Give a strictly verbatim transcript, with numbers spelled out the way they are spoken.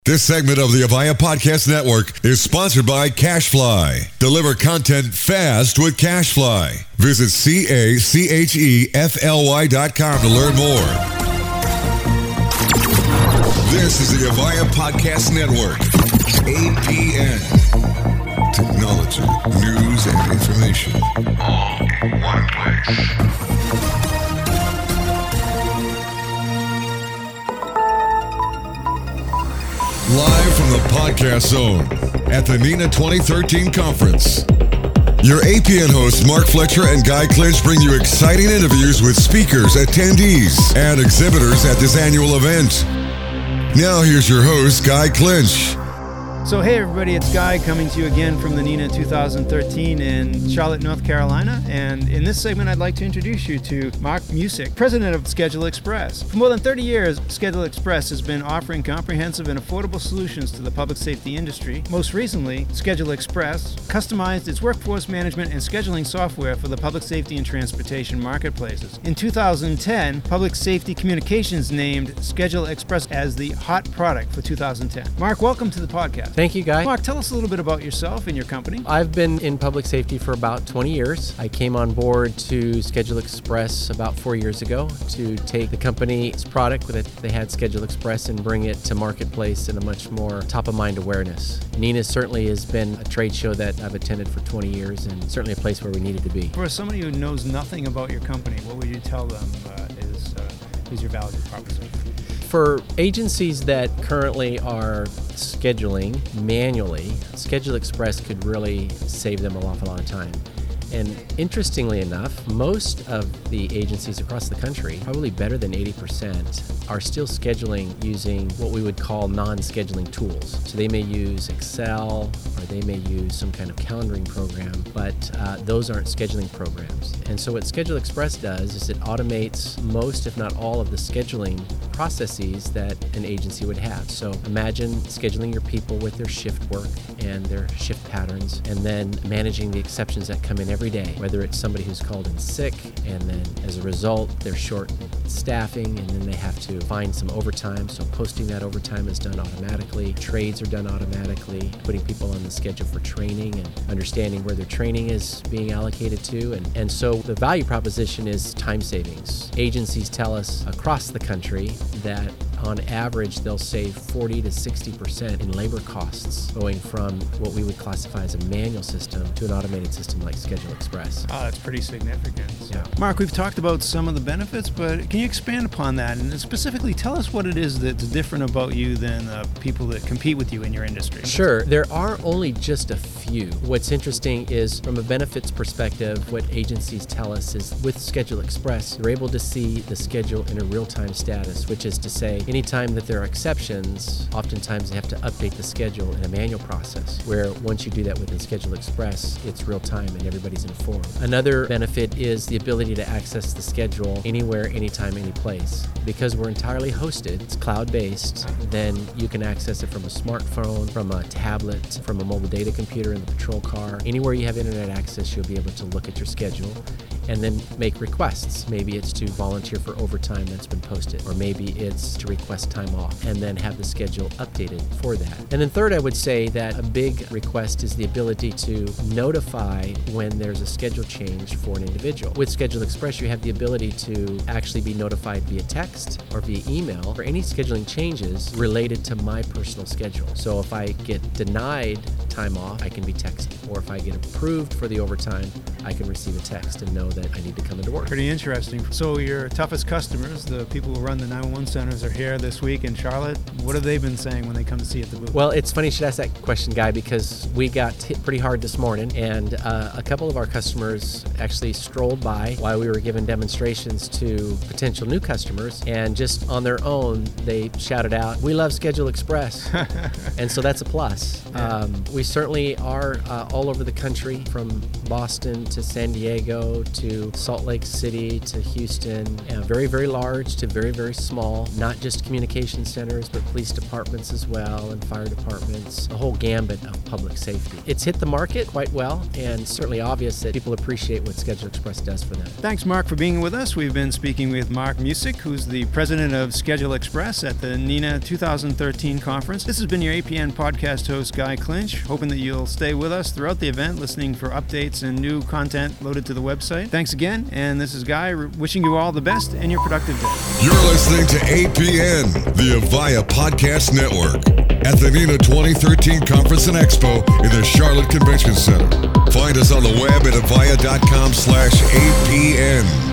This segment of the Avaya Podcast Network is sponsored by CashFly. Deliver content fast with CashFly. Visit C A C H E F L Y dot com to learn more. This is the Avaya Podcast Network. A P N. Technology, news, and information. All in one place. Live from the Podcast Zone at the NENA twenty thirteen conference. Your A P N hosts Mark Fletcher and Guy Clinch bring you exciting interviews with speakers, attendees, and exhibitors at this annual event. Now here's your host, Guy Clinch. So hey everybody, it's Guy coming to you again from the NENA twenty thirteen in Charlotte, North Carolina. And in this segment, I'd like to introduce you to Mark Musick, president of Schedule Express. For more than thirty years, Schedule Express has been offering comprehensive and affordable solutions to the public safety industry. Most recently, Schedule Express customized its workforce management and scheduling software for the public safety and transportation marketplaces. In two thousand ten, Public Safety Communications named Schedule Express as the hot product for two thousand ten. Mark, welcome to the podcast. Thank you, Guy. Mark, tell us a little bit about yourself and your company. I've been in public safety for about twenty years. I came on board to Schedule Express about four years ago to take the company's product that they had, Schedule Express, and bring it to marketplace in a much more top-of-mind awareness. NENA certainly has been a trade show that I've attended for twenty years and certainly a place where we needed to be. For somebody who knows nothing about your company, what would you tell them uh, is, uh, is your value proposition? For agencies that currently are scheduling manually, Schedule Express could really save them an awful lot of time. And interestingly enough, most of the agencies across the country, probably better than eighty percent, are still scheduling using what we would call non-scheduling tools. So they may use Excel or they may use some kind of calendaring program, but uh, those aren't scheduling programs. And so what Schedule Express does is it automates most, if not all, of the scheduling processes that an agency would have. So imagine scheduling your people with their shift work and their shift patterns, and then managing the exceptions that come in every day, whether it's somebody who's called in sick, and then as a result, they're short staffing, and then they have to find some overtime. So posting that overtime is done automatically. Trades are done automatically. Putting people on the schedule for training and understanding where their training is being allocated to. And, and so the value proposition is time savings. Agencies tell us across the country that on average, they'll save forty to sixty percent in labor costs going from what we would classify as a manual system to an automated system like Schedule Express. Oh, that's pretty significant. So. Yeah. Mark, we've talked about some of the benefits, but can you expand upon that and specifically tell us what it is that's different about you than uh, people that compete with you in your industry? Sure. There are only just a few. What's interesting is from a benefits perspective, what agencies tell us is with Schedule Express, you're able to see the schedule in a real-time status, which is to say, anytime that there are exceptions, oftentimes they have to update the schedule in a manual process, where once you do that within Schedule Express, it's real time and everybody's informed. Another benefit is the ability to access the schedule anywhere, anytime, any place. Because we're entirely hosted, it's cloud-based, then you can access it from a smartphone, from a tablet, from a mobile data computer in the patrol car. Anywhere you have internet access, you'll be able to look at your schedule and then make requests. Maybe it's to volunteer for overtime that's been posted, or maybe it's to request time off, and then have the schedule updated for that. And then third, I would say that a big request is the ability to notify when there's a schedule change for an individual. With Schedule Express, you have the ability to actually be notified via text or via email for any scheduling changes related to my personal schedule. So if I get denied time off, I can be texted. Or if I get approved for the overtime, I can receive a text and know that I need to come into work. Pretty interesting. So your toughest customers, the people who run the nine one one centers, are here this week in Charlotte. What have they been saying when they come to see you at the booth? Well, it's funny you should ask that question, Guy, because we got hit pretty hard this morning, and uh, a couple of our customers actually strolled by while we were giving demonstrations to potential new customers, and just on their own, they shouted out, "We love Schedule Express." And so that's a plus. Yeah. Um, we certainly are uh, all over the country, from Boston to San Diego to Salt Lake City to Houston, uh, very, very large to very, very small, not just communication centers, but police departments as well and fire departments, a whole gambit of public safety. It's hit the market quite well, and certainly obvious that people appreciate what Schedule Express does for them. Thanks, Mark, for being with us. We've been speaking with Mark Music, who's the president of Schedule Express at the NENA two thousand thirteen conference. This has been your A P N podcast host, Guy Clinch, hoping that you'll stay with us throughout the event, listening for updates and new content loaded to the website. Thanks again, and this is Guy wishing you all the best and your productive day. You're listening to A P N, the Avaya Podcast Network, at the NENA twenty thirteen Conference and Expo in the Charlotte Convention Center. Find us on the web at avaya dot com slash A P N.